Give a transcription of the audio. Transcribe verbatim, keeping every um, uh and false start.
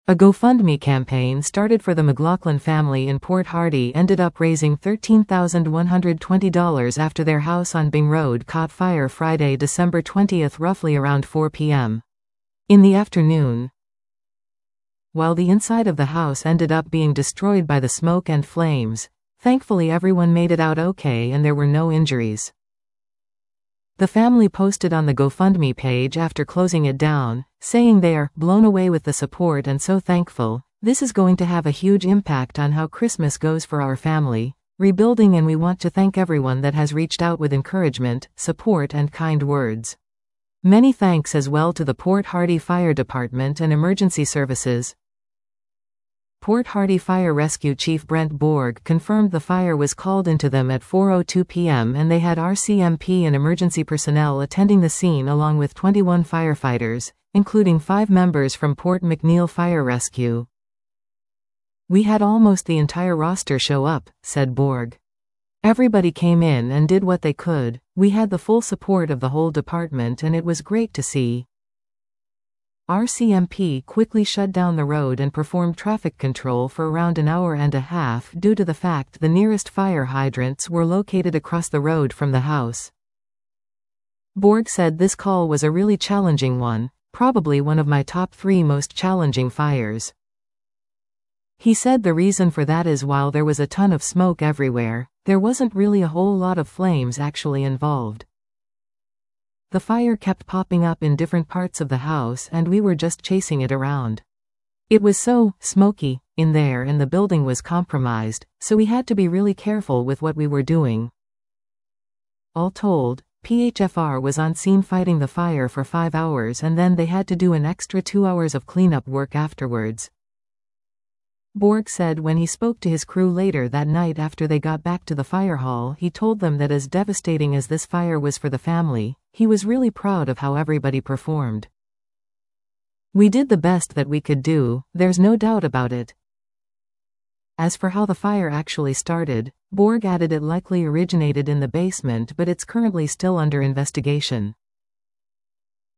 A GoFundMe campaign started for the McLaughlin family in Port Hardy ended up raising thirteen thousand one hundred twenty dollars after their house on Bing Road caught fire Friday, December twentieth, roughly around four p m in the afternoon. While the inside of the house ended up being destroyed by the smoke and flames, thankfully everyone made it out okay and there were no injuries. The family posted on the GoFundMe page after closing it down, saying they are blown away with the support and so thankful. This is going to have a huge impact on how Christmas goes for our family, rebuilding, and we want to thank everyone that has reached out with encouragement, support and kind words. Many thanks as well to the Port Hardy Fire Department and Emergency Services. Port Hardy Fire Rescue Chief Brent Borg confirmed the fire was called into them at four oh two p m and they had R C M P and emergency personnel attending the scene along with twenty-one firefighters, including five members from Port McNeill Fire Rescue. "We had almost the entire roster show up," said Borg. "Everybody came in and did what they could. We had the full support of the whole department and it was great to see." R C M P quickly shut down the road and performed traffic control for around an hour and a half due to the fact the nearest fire hydrants were located across the road from the house. Borg said this call was a really challenging one, probably one of my top three most challenging fires. He said the reason for that is while there was a ton of smoke everywhere, there wasn't really a whole lot of flames actually involved. The fire kept popping up in different parts of the house and we were just chasing it around. It was so smoky in there and the building was compromised, so we had to be really careful with what we were doing. All told, P H F R was on scene fighting the fire for five hours and then they had to do an extra two hours of cleanup work afterwards. Borg said when he spoke to his crew later that night after they got back to the fire hall, he told them that as devastating as this fire was for the family, he was really proud of how everybody performed. "We did the best that we could do, there's no doubt about it." As for how the fire actually started, Borg added it likely originated in the basement, but it's currently still under investigation.